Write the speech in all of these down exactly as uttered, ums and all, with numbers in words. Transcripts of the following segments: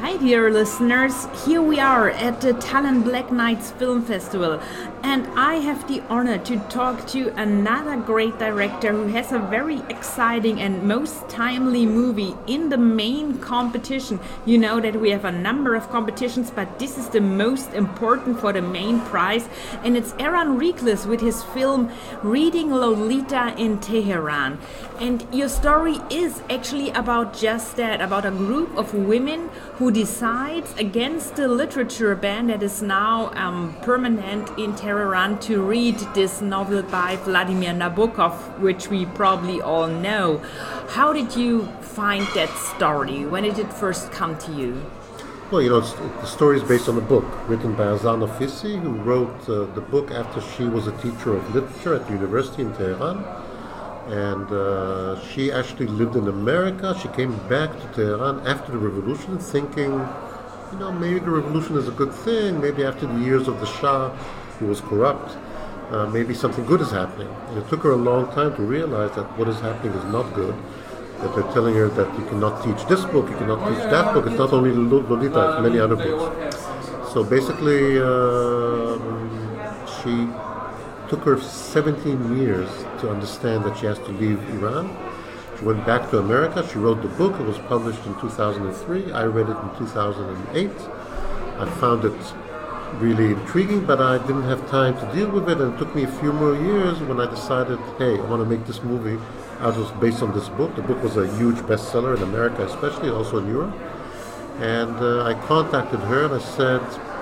Hi, dear listeners. Here we are at the Tallinn Black Nights Film Festival, and I have the honor to talk to another great director who has a very exciting and most timely movie in the main competition. You know that we have a number of competitions, but this is the most important for the main prize, and it's Aaron Rekles with his film Reading Lolita in Tehran. And your story is actually about just that, about a group of women who decides against the literature ban that is now um, permanent in Tehran to read this novel by Vladimir Nabokov, which we probably all know. How did you find that story? When did it first come to you? Well, you know, it's, the story is based on a book written by Azar Nafisi, who wrote uh, the book after she was a teacher of literature at the university in Tehran. And uh, she actually lived in America. She came back to Tehran after the revolution thinking, you know, maybe the revolution is a good thing. Maybe after the years of the Shah, who was corrupt, uh, maybe something good is happening. And it took her a long time to realize that what is happening is not good, that they're telling her that you cannot teach this book, you cannot teach that book. It's not only Lolita, it's many other books. So basically, uh, she took her seventeen years to understand that she has to leave Iran. She went back to America. She wrote the book. It was published in two thousand three. I read it in two thousand eight. I found it really intriguing, but I didn't have time to deal with it. And it took me a few more years when I decided, hey, I want to make this movie out of based on this book. The book was a huge bestseller in America, especially, also in Europe. And uh, I contacted her and I said,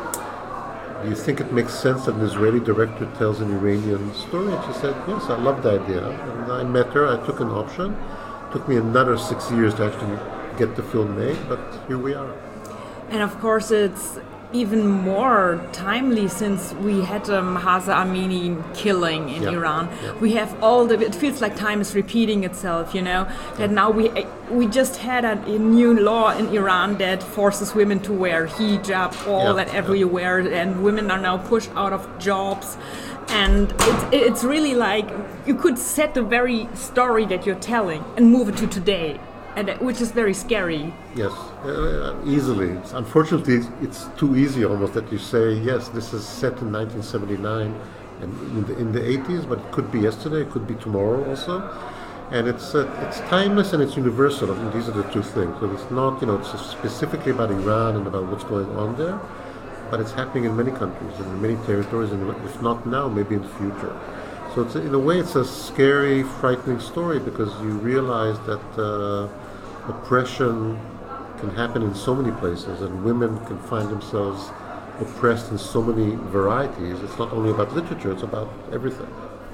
do you think it makes sense that an Israeli director tells an Iranian story? And she said, yes, I love the idea. And I met her, I took an option. It took me another six years to actually get the film made, but here we are. And of course it's even more timely since we had a um, Mahsa Amini killing in yeah. Iran. Yeah. We have all the, it feels like time is repeating itself, you know, that now we we just had a, a new law in Iran that forces women to wear hijab all yeah. and everywhere, yeah. and women are now pushed out of jobs. And it's, it's really like you could set the very story that you're telling and move it to today. And which is very scary. Yes, uh, easily. It's, unfortunately, it's too easy almost that you say, yes, this is set in nineteen seventy-nine and in the, in the eighties, but it could be yesterday, it could be tomorrow also. And it's uh, it's timeless and it's universal. I think these are the two things. So it's not, you know, it's specifically about Iran and about what's going on there, but it's happening in many countries and in many territories, and if not now, maybe in the future. So it's, in a way, it's a scary, frightening story because you realize that uh, oppression can happen in so many places, and women can find themselves oppressed in so many varieties. It's not only about literature, it's about everything.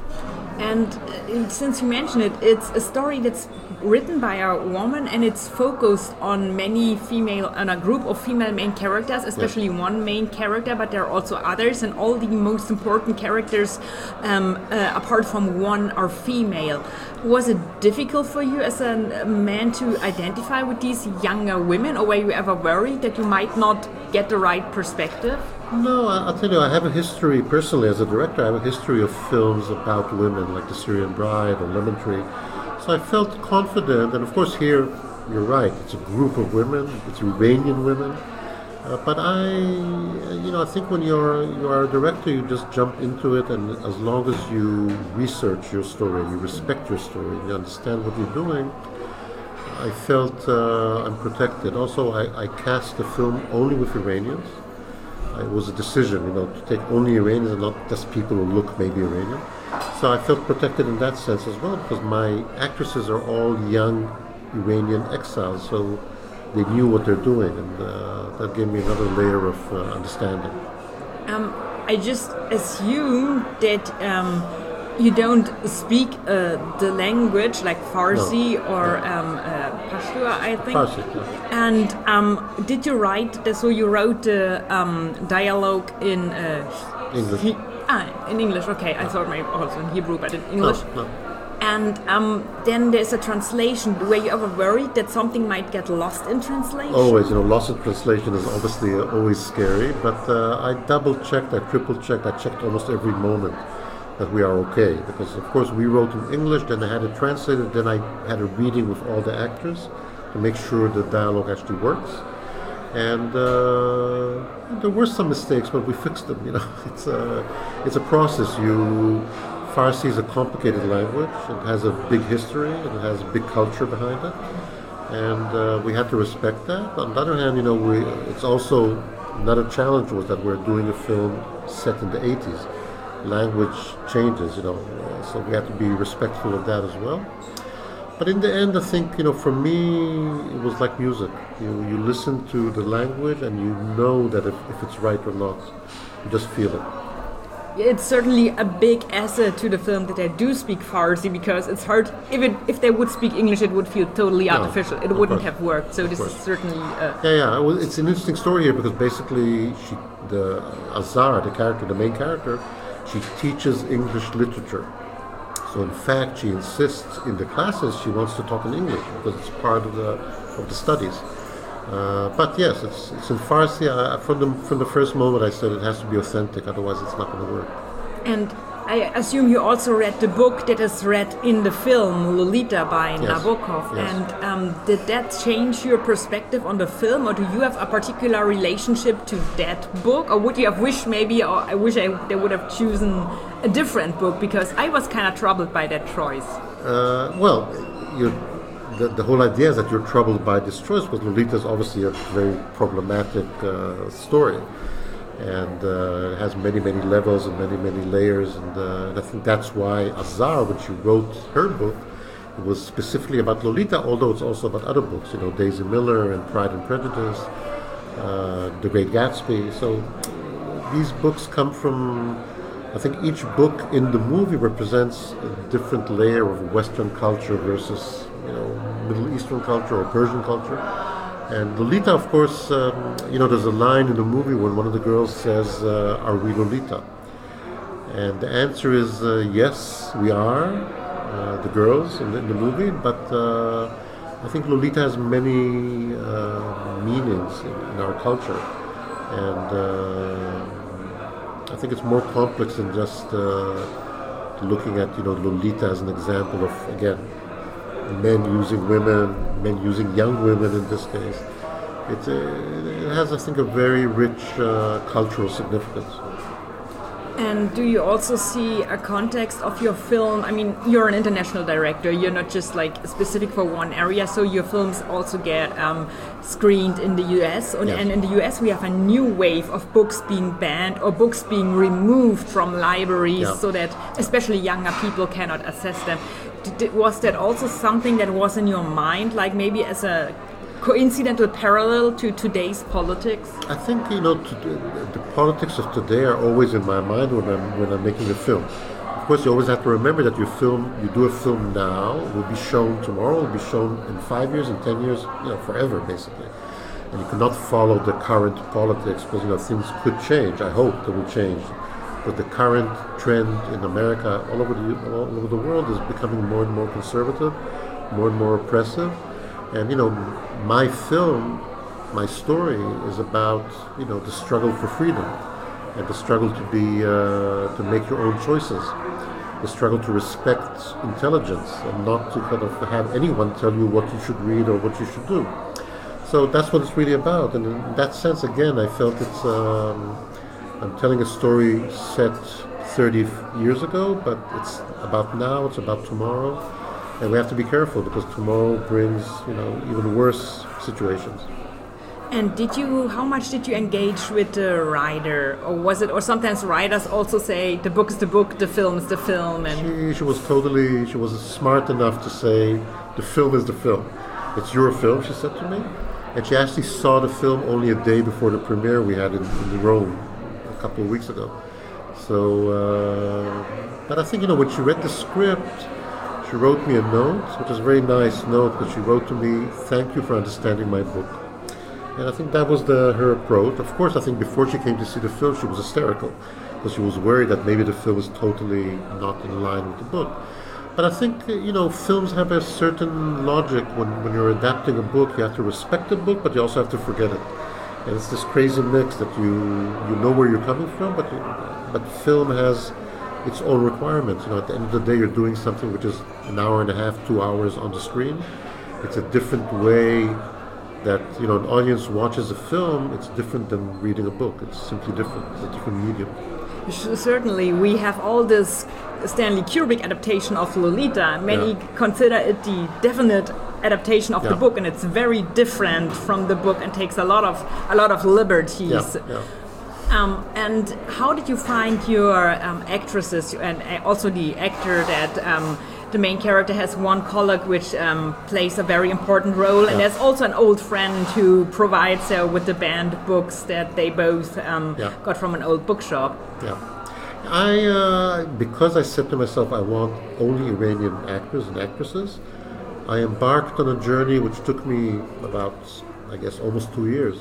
And uh, since you mentioned it, it's a story that's written by a woman, and it's focused on many female, on a group of female main characters, especially yes. one main character, but there are also others, and all the most important characters, um, uh, apart from one, are female. Was it difficult for you as a man to identify with these younger women, or were you ever worried that you might not get the right perspective? No, I'll tell you, I have a history, personally as a director, I have a history of films about women, like The Syrian Bride or Lemon Tree. So I felt confident, and of course here, you're right, it's a group of women, it's Iranian women. Uh, but I, you know, I think when you're, you're a director, you just jump into it, and as long as you research your story, you respect your story, you understand what you're doing, I felt uh, I'm protected. Also, I, I cast the film only with Iranians. It was a decision, you know, to take only Iranians and not just people who look maybe Iranian. So I felt protected in that sense as well, because my actresses are all young Iranian exiles, so they knew what they're doing, and uh, that gave me another layer of uh, understanding. Um, I just assume that um, you don't speak uh, the language like Farsi no, or no. Um, uh, Pashto, I think. Farsi, yeah. And um, did you write, the, so you wrote the um, dialogue in uh, English? He, ah, in English, okay. I thought maybe also in Hebrew, but in English. No, no. And um, then there's a translation. Were you ever worried that something might get lost in translation? Always, you know, lost in translation is obviously uh, always scary, but uh, I double-checked, I triple-checked, I checked almost every moment that we are okay, because of course we wrote in English, then I had it translated, then I had a reading with all the actors to make sure the dialogue actually works. And uh, there were some mistakes, but we fixed them. You know, it's a it's a process. You Farsi is a complicated language. It has a big history. It has a big culture behind it, and uh, we had to respect that. On the other hand, you know, we it's also another challenge was that we're doing a film set in the eighties. Language changes, you know, uh, so we had to be respectful of that as well. But in the end, I think, you know, for me, it was like music. You you listen to the language and you know that if, if it's right or not. You just feel it. It's certainly a big asset to the film that they do speak Farsi, because it's hard. If it if they would speak English, it would feel totally No, artificial. It of wouldn't course. have worked. So Of this course. is certainly. Uh, Yeah, yeah. Well, it's an interesting story here because basically, she, the Azar, the character, the main character, she teaches English literature. So in fact, she insists in the classes she wants to talk in English because it's part of the of the studies. Uh, but yes, it's it's in Farsi. I, from the from the first moment, I said it has to be authentic. Otherwise, it's not going to work. and I assume you also read the book that is read in the film Lolita by Yes. Nabokov. Yes. And um, did that change your perspective on the film, or do you have a particular relationship to that book, or would you have wished maybe, or I wish I, they would have chosen a different book, because I was kind of troubled by that choice. Uh, well, you, the, the whole idea is that you're troubled by this choice because Lolita is obviously a very problematic uh, story. And uh, it has many, many levels and many, many layers. And, uh, and I think that's why Azar, when she wrote her book, it was specifically about Lolita, although it's also about other books, you know, Daisy Miller and Pride and Prejudice, uh, The Great Gatsby. So these books come from, I think each book in the movie represents a different layer of Western culture versus, you know, Middle Eastern culture or Persian culture. And Lolita, of course, um, you know, there's a line in the movie when one of the girls says, uh, "Are we Lolita?" And the answer is uh, yes, we are, uh, the girls in the, in the movie. But uh, I think Lolita has many uh, meanings in, in our culture, and uh, I think it's more complex than just uh, looking at, you know, Lolita as an example of, again, men using women, men using young women in this case. It's a, it has, I think, a very rich uh, cultural significance. And do you also see a context of your film? I mean, you're an international director. You're not just like specific for one area. So your films also get um, screened in the U S. And, Yes. and in the U S, we have a new wave of books being banned or books being removed from libraries, Yeah. so that especially younger people cannot access them. Did, was that also something that was in your mind, like maybe as a coincidental parallel to today's politics? I think, you know, to, the politics of today are always in my mind when I'm when I'm making a film. Of course, you always have to remember that your film, you do a film now, will be shown tomorrow, will be shown in five years, in ten years, you know, forever, basically. And you cannot follow the current politics because, you know, things could change. I hope they will change. But the current trend in America, all over the all over the world, is becoming more and more conservative, more and more oppressive. And, you know, my film, my story is about, you know, the struggle for freedom and the struggle to be uh, to make your own choices, the struggle to respect intelligence and not to kind of have anyone tell you what you should read or what you should do. So that's what it's really about. And in that sense, again, I felt it's. Um, I'm telling a story set thirty years ago, but it's about now, it's about tomorrow, and we have to be careful because tomorrow brings, you know, even worse situations. And did you, how much did you engage with the writer, or was it, or sometimes writers also say the book is the book, the film is the film, and She, she was totally, she was smart enough to say, the film is the film. It's your film, she said to me. And she actually saw the film only a day before the premiere we had in, in Rome a couple of weeks ago. So, uh, but I think, you know, when she read the script, she wrote me a note, which is a very nice note, because she wrote to me, "Thank you for understanding my book." And I think that was the, her approach. Of course, I think before she came to see the film, she was hysterical, because she was worried that maybe the film was totally not in line with the book. But I think, you know, films have a certain logic. When, when you're adapting a book, you have to respect the book, but you also have to forget it. And it's this crazy mix that you you know where you're coming from, but you, but film has its own requirements. You know, at the end of the day, you're doing something which is an hour and a half, two hours on the screen. It's a different way that, you know, an audience watches a film, it's different than reading a book. It's simply different. It's a different medium. Certainly, we have all this Stanley Kubrick adaptation of Lolita. Many Yeah. consider it the definite adaptation of the Yeah. book, and it's very different from the book and takes a lot of a lot of liberties. Yeah, yeah. Um, and how did you find your um, actresses and uh, also the actor that um, the main character has one colleague which um, plays a very important role, and Yeah. there's also an old friend who provides her with the banned books that they both um, Yeah. got from an old bookshop. Yeah. I, uh, because I said to myself, I want only Iranian actors and actresses, I embarked on a journey which took me about, I guess, almost two years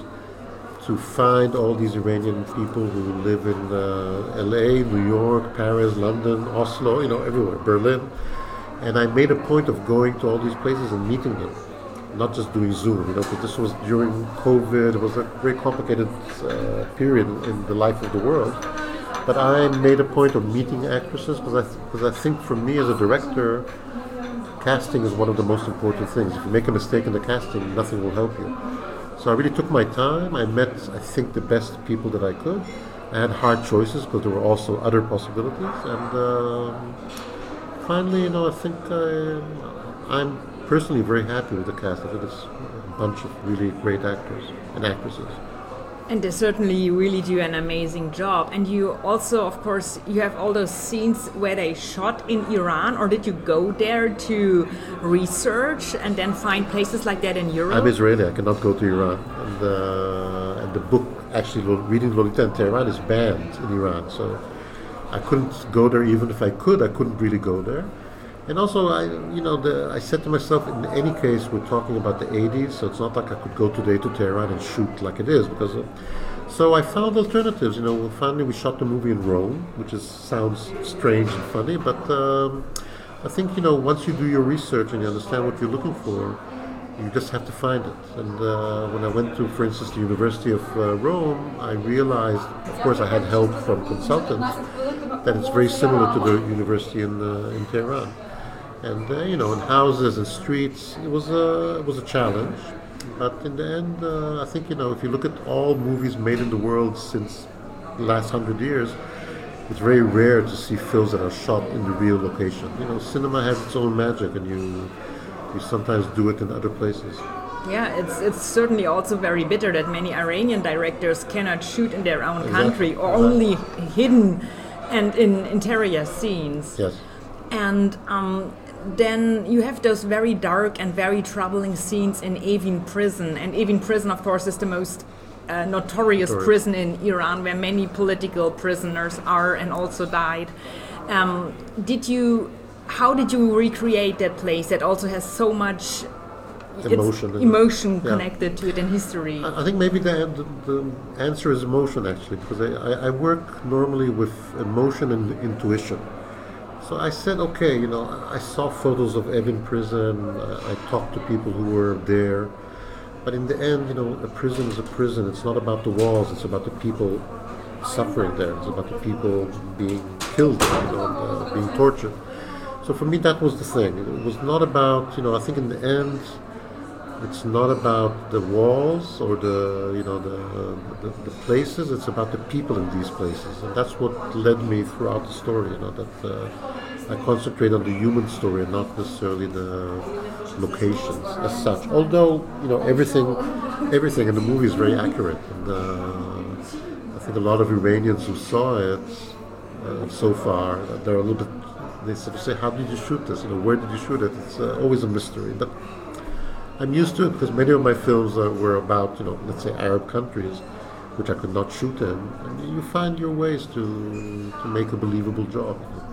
to find all these Iranian people who live in uh, L A, New York, Paris, London, Oslo, you know, everywhere, Berlin. And I made a point of going to all these places and meeting them, not just doing Zoom, you know, because this was during COVID. It was a very complicated uh, period in the life of the world. But I made a point of meeting actresses because I, th- because I think for me as a director, casting is one of the most important things. If you make a mistake in the casting, nothing will help you. So I really took my time. I met, I think, the best people that I could. I had hard choices because there were also other possibilities. And um, finally, you know, I think I, I'm personally very happy with the cast. I think it's a bunch of really great actors and actresses. And they certainly really do an amazing job. And you also, of course, you have all those scenes where they shot in Iran, or did you go there to research and then find places like that in Europe? I'm Israeli. I cannot go to Iran. And, uh, and the book, actually, Lo- reading Lolita in Tehran is banned in Iran. So I couldn't go there. Even if I could, I couldn't really go there. And also, I, you know, the, I said to myself, in any case, we're talking about the eighties, so it's not like I could go today to Tehran and shoot like it is. Because, of, so I found alternatives. You know, finally we shot the movie in Rome, which is sounds strange and funny, but um, I think, you know, once you do your research and you understand what you're looking for, you just have to find it. And uh, when I went to, for instance, the University of uh, Rome, I realized, of course, I had help from consultants, that it's very similar to the university in uh, in Tehran. And uh, you know, in houses and streets, it was a it was a challenge. But in the end, uh, I think, you know, if you look at all movies made in the world since the last hundred years, it's very rare to see films that are shot in the real location. You know, cinema has its own magic, and you you sometimes do it in other places. Yeah, it's it's certainly also very bitter that many Iranian directors cannot shoot in their own Exactly. country, or Exactly. only hidden and in interior scenes. Yes. And um, then you have those very dark and very troubling scenes in Evin prison. And Evin prison, of course, is the most uh, notorious Notorious. prison in Iran, where many political prisoners are and also died. Um, did you? How did you recreate that place that also has so much it's Emotion in it. emotion Yeah. connected to it in history? I I think maybe the, the, the answer is emotion, actually, because I, I, I work normally with emotion and intuition. So I said, okay, you know, I saw photos of Evin prison, I, I talked to people who were there, but in the end, you know, a prison is a prison. It's not about the walls, it's about the people suffering there. It's about the people being killed, you know, uh, being tortured. So for me, that was the thing. It was not about, you know, I think in the end, it's not about the walls or the, you know, the, the the places. It's about the people in these places, and that's what led me throughout the story. You know, that uh, I concentrate on the human story and not necessarily the locations as such. Although, you know, everything, everything in the movie is very accurate, and uh, I think a lot of Iranians who saw it uh, so far, they're a little bit. They sort of say, "How did you shoot this? You know, where did you shoot it?" It's uh, always a mystery, but I'm used to it because many of my films uh, were about, you know, let's say Arab countries, which I could not shoot in. And you find your ways to to make a believable job.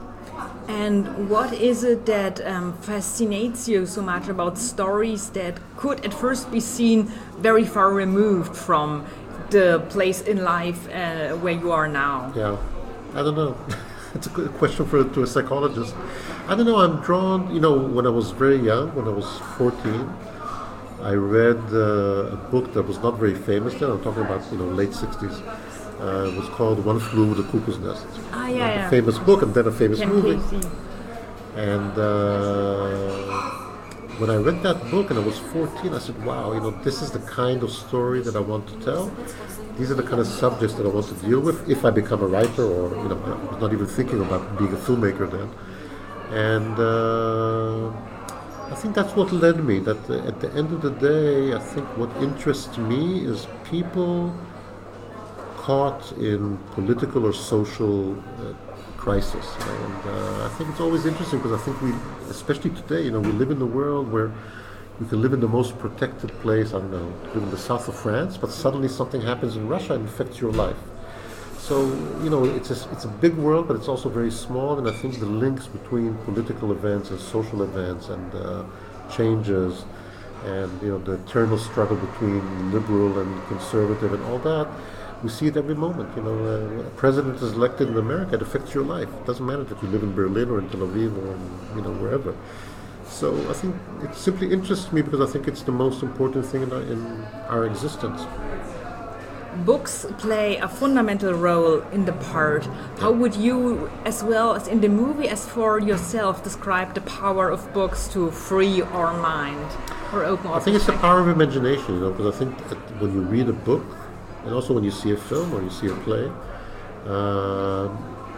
And what is it that um, fascinates you so much about stories that could at first be seen very far removed from the place in life uh, where you are now? Yeah, I don't know. It's a good question for to a psychologist. I don't know. I'm drawn. You know, when I was very young, when I was fourteen, I read uh, a book that was not very famous then. I'm talking about, you know, late sixties. Uh, it was called One Flew Over the Cuckoo's Nest. Ah, yeah, Like yeah. a famous book and then a famous Ken movie. Casey. And uh, when I read that book and I was fourteen, I said, wow, you know, this is the kind of story that I want to tell. These are the kind of subjects that I want to deal with if I become a writer, or, you know, I was not even thinking about being a filmmaker then. And uh, I think that's what led me, that uh, at the end of the day, I think what interests me is people caught in political or social uh, crisis. You know? And uh, I think it's always interesting because I think we, especially today, you know, we live in a world where you can live in the most protected place, I don't know, live in the south of France, but suddenly something happens in Russia and affects your life. So, you know, it's a, it's a big world, but it's also very small, and I think the links between political events and social events and uh, changes and, you know, the eternal struggle between liberal and conservative and all that, we see it every moment. You know, uh, a president is elected in America, it affects your life. It doesn't matter that you live in Berlin or in Tel Aviv or in, you know, wherever. So I think it simply interests me because I think it's the most important thing in our, in our existence. Books play a fundamental role in the part. How would you, as well as in the movie as for yourself, describe the power of books to free our mind or open our I think it's the power of imagination, you know, because I think that when you read a book, and also when you see a film or you see a play, uh,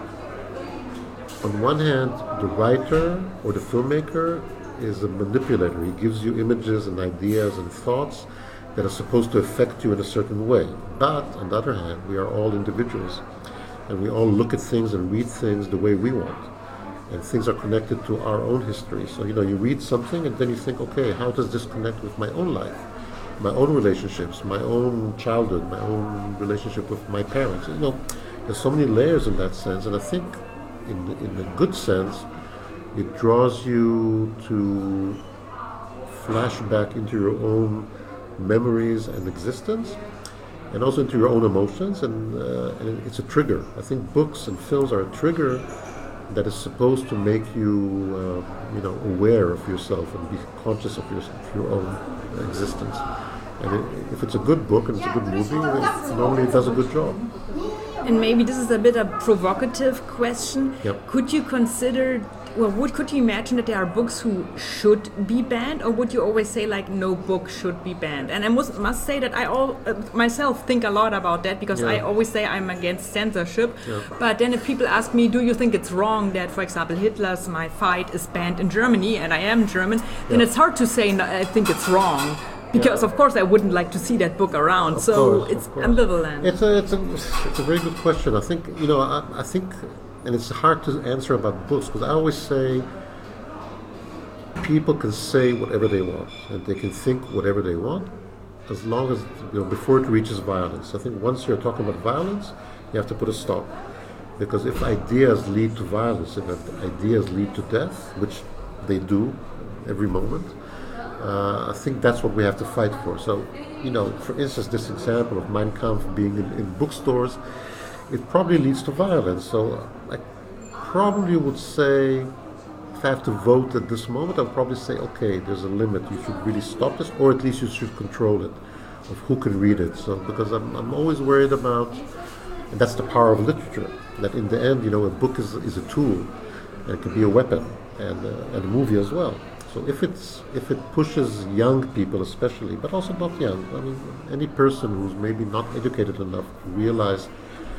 on one hand, the writer or the filmmaker is a manipulator. He gives you images and ideas and thoughts that are supposed to affect you in a certain way. But on the other hand, we are all individuals, and we all look at things and read things the way we want. And things are connected to our own history. So, you know, you read something and then you think, okay, how does this connect with my own life? My own relationships, my own childhood, my own relationship with my parents. You know, there's so many layers in that sense, and I think in, in a good sense, it draws you to flash back into your own memories and existence, and also into your own emotions, and, uh, and it's a trigger. I think books and films are a trigger that is supposed to make you, uh, you know, aware of yourself and be conscious of your, of your own existence. And it, if it's a good book and it's a good movie, it normally it does a good job. And maybe this is a bit a provocative question. Yep. Could you consider, well, would, could you imagine that there are books who should be banned, or would you always say like no book should be banned? And I must, must say that I all uh, myself think a lot about that, because Yeah. I always say I'm against censorship. Yeah. But then if people ask me, do you think it's wrong that, for example, Hitler's My Fight is banned in Germany, and I am German, then Yeah. it's hard to say no, I think it's wrong. Because Yeah. of course I wouldn't like to see that book around, Of so course, it's of course. ambivalent. It's a, it's a, it's a very good question. I think, you know, I, I think, and it's hard to answer about books, because I always say people can say whatever they want, and they can think whatever they want, as long as, you know, before it reaches violence. I think once you're talking about violence, you have to put a stop. Because if ideas lead to violence, if ideas lead to death, which they do every moment, Uh, I think that's what we have to fight for. So, you know, for instance, this example of Mein Kampf being in, in bookstores, it probably leads to violence. So I probably would say, if I have to vote at this moment, I'd probably say, okay, there's a limit. You should really stop this, or at least you should control it, of who can read it. So, because I'm, I'm always worried about, and that's the power of literature, that in the end, you know, a book is, is a tool, and it can be a weapon, and, uh, and a movie as well. So if it's if it pushes young people especially, but also not young, I mean any person who's maybe not educated enough to realize.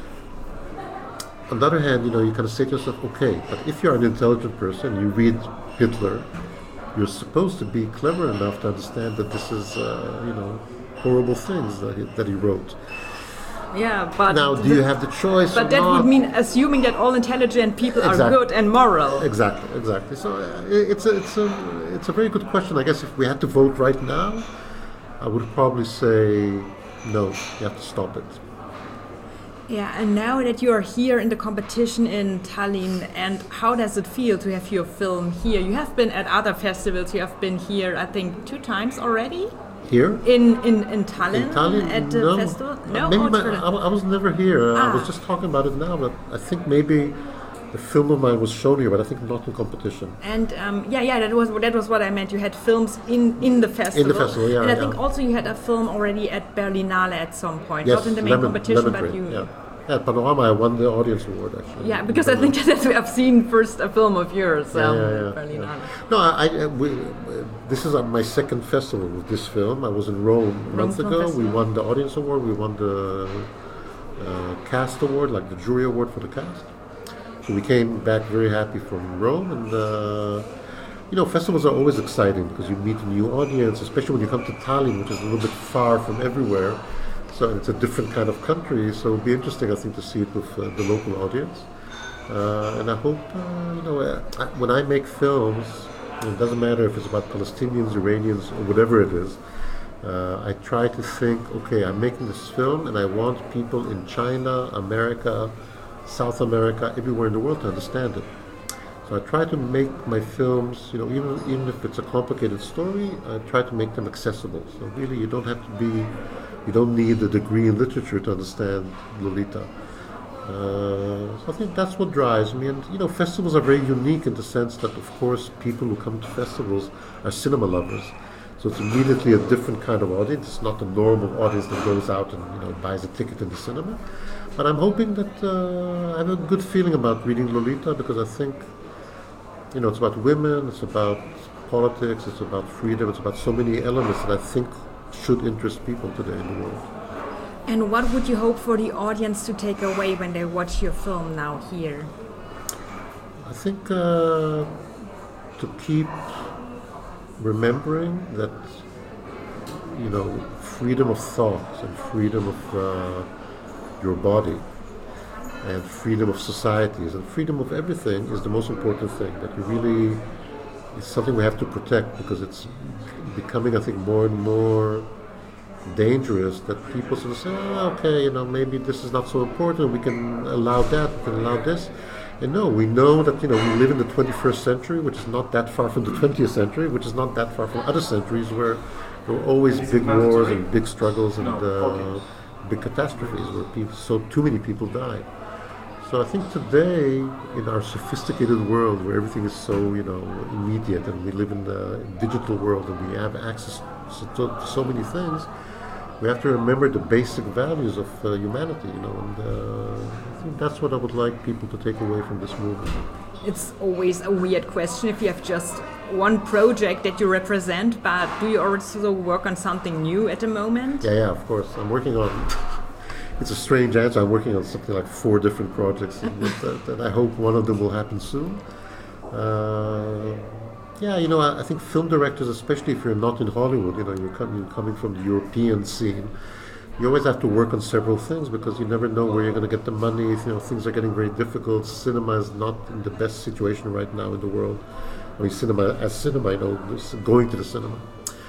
On the other hand, you know, you kind of say to yourself, okay, but if you're an intelligent person, you read Hitler, you're supposed to be clever enough to understand that this is, uh, you know, horrible things that he, that he wrote. Yeah, but Now, do you have the choice? But or that not? would mean assuming that all intelligent people are Exactly. good and moral. Exactly, exactly. So uh, it's a, it's a, it's a very good question. I guess if we had to vote right now, I would probably say no. You have to stop it. Yeah, and now that you are here in the competition in Tallinn, and how does it feel to have your film here? You have been at other festivals. You have been here, I think, two times already. Here? In in, in Tallinn, In Tallinn? at the no. festival? Uh, maybe oh, my, true. I, I was never here. Uh, I was Ah. just talking about it now, but I think maybe the film of mine was shown here, but I think not in competition. And um, yeah, yeah, that was that was what I meant. You had films in, in the festival. In the festival, yeah, And I yeah. think also you had a film already at Berlinale at some point, Yes, not in the main Lemon- competition, Lemon but Tree, you. yeah. At Panorama, I won the audience award, actually. Yeah, because I think that I've seen first a film of yours, um, yeah, yeah, yeah, Berlinale. Yeah. No, I, I, we, uh, this is uh, my second festival with this film. I was in Rome a month ago. We won the audience award. We won the uh, cast award, like the jury award for the cast. So we came back very happy from Rome. And, uh, you know, festivals are always exciting because you meet a new audience, especially when you come to Tallinn, which is a little bit far from everywhere. So it's a different kind of country, so it'll be interesting, I think, to see it with uh, the local audience. Uh, and I hope, uh, you know, uh, I, when I make films, it doesn't matter if it's about Palestinians, Iranians, or whatever it is, uh, I try to think, okay, I'm making this film, and I want people in China, America, South America, everywhere in the world to understand it. So I try to make my films, you know, even even if it's a complicated story, I try to make them accessible. So really, you don't have to be, you don't need a degree in literature to understand Lolita. Uh, so I think that's what drives me. And you know, festivals are very unique in the sense that, of course, people who come to festivals are cinema lovers. So it's immediately a different kind of audience. It's not the normal audience that goes out and you know buys a ticket in the cinema. But I'm hoping that uh, I have a good feeling about reading Lolita because I think. You know, it's about women, it's about politics, it's about freedom, it's about so many elements that I think should interest people today in the world. And what would you hope for the audience to take away when they watch your film now here? I think uh, to keep remembering that, you know, freedom of thought and freedom of uh, your body and freedom of societies and freedom of everything is the most important thing. That you really, it's something we have to protect because it's becoming, I think, more and more dangerous that people sort of say, oh, okay, you know, maybe this is not so important, we can allow that, we can allow this. And no, we know that, you know, we live in the twenty-first century, which is not that far from the twentieth century, which is not that far from other centuries where there were always big wars and big struggles and uh, big catastrophes where people, so too many people died. So I think today, in our sophisticated world where everything is so, you know, immediate and we live in the digital world and we have access to, to so many things, we have to remember the basic values of uh, humanity, you know, and uh, I think that's what I would like people to take away from this movement. It's always a weird question if you have just one project that you represent, but do you also work on something new at the moment? Yeah, yeah, of course. I'm working on... It's a strange answer. I'm working on something like four different projects, and that, that I hope one of them will happen soon. Uh, yeah, you know, I, I think film directors, especially if you're not in Hollywood, you know, you're, com- you're coming from the European scene, you always have to work on several things because you never know where you're going to get the money. You know, things are getting very difficult. Cinema is not in the best situation right now in the world. I mean, cinema as cinema, you know, going to the cinema.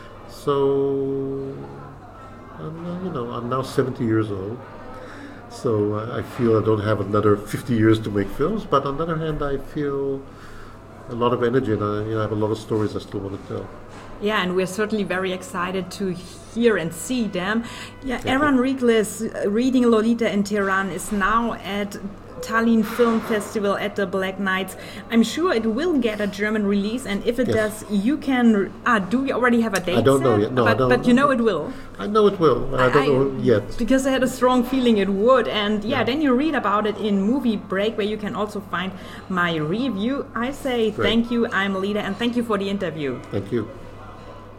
So, I'm, you know, I'm now seventy years old. So uh, I feel I don't have another fifty years to make films, but on the other hand, I feel a lot of energy and I, you know, I have a lot of stories I still want to tell. Yeah, and we're certainly very excited to hear and see them. Yeah, Thank Eran you. Riglis, uh, reading Lolita in Tehran, is now at Tallinn Film Festival at the Black Nights. I'm sure it will get a German release, and if it Yes. does, you can. Ah, do you already have a date? I don't set? know yet. No, but, I don't. but you know it will. I know it will, but I, I don't know yet. Because I had a strong feeling it would, and yeah, Yeah. then you read about it in Movie Break, where you can also find my review. I say Great. thank you. I'm Lida, and thank you for the interview. Thank you.